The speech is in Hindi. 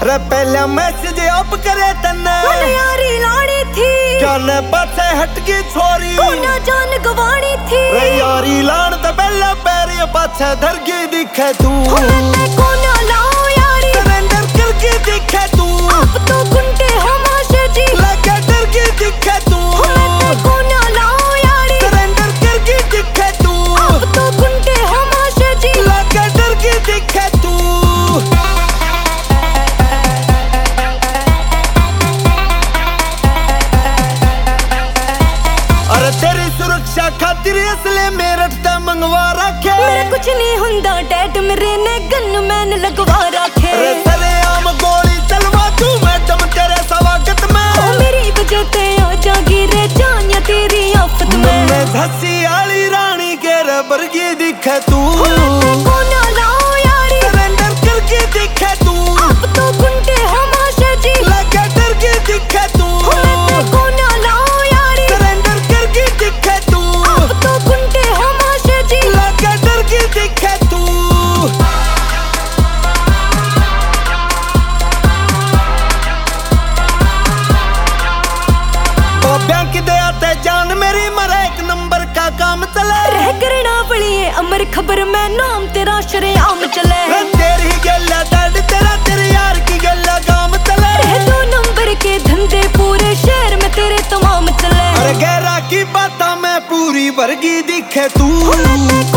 अरे पहले मैसेज अप करे तन्ने यारी लानी थी जान पासे हट गई छोरी कोना जान गवानी थी रे यारी लान तो पहले पैर पाछे धर गई दिखे तू कोना लाओ यारी सरेंडर करके दिखे तू अब तो गुंडे हो माशे जी लगे डर के दिखे तू कोना लाओ यारी सरेंडर करके दिखे तू अब तो गुंडे हो माशे जी लगे डर के दिखे तू अरे तेरी सुरक्षा खातिर इसलिए मेरठ ते मंगवा रखे मेरे कुछ नहीं हुंदा डैड मेरे ने गन मैन लगवा रखे अरे सरेआम गोली चलवा तू मैडम तेरे स्वागत में मेरी वजह ते आ जागी रे जान या तेरी आफत में मैं झसी आली रानी के रबर की दिखे तू कोना लाओ यारी सरेंडर करके दिखे तू अब तो गुंडे हो माशे जी लगे डर के दिखे तू कोना लाओ यारी सरेंडर करके दिखे तू अब तो गुंडे हो माशे जी लगे डर के दिखे तू ओ बैंक दे आते जान मेरी मरे एक नंबर का काम चले रह करना पड़िए अमर खबर में नाम तेरा शरेआम चले तेरी गल्ला डड तेरा तेरे यार की गल्ला काम चले रह 2 नंबर के धंधे पूरे शहर में तेरे तमाम चले अरे गहरा की बात में पूरी वर्गी दिखे तू